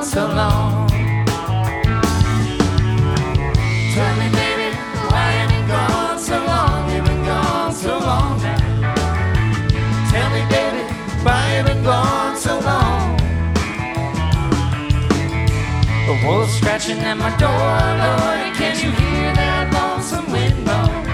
so long? Tell me, baby, why you been gone so long? You've been gone so long now. Tell me, baby, why you been gone so long? The wolf's scratching at my door, Lord, can you hear that lonesome wind blow?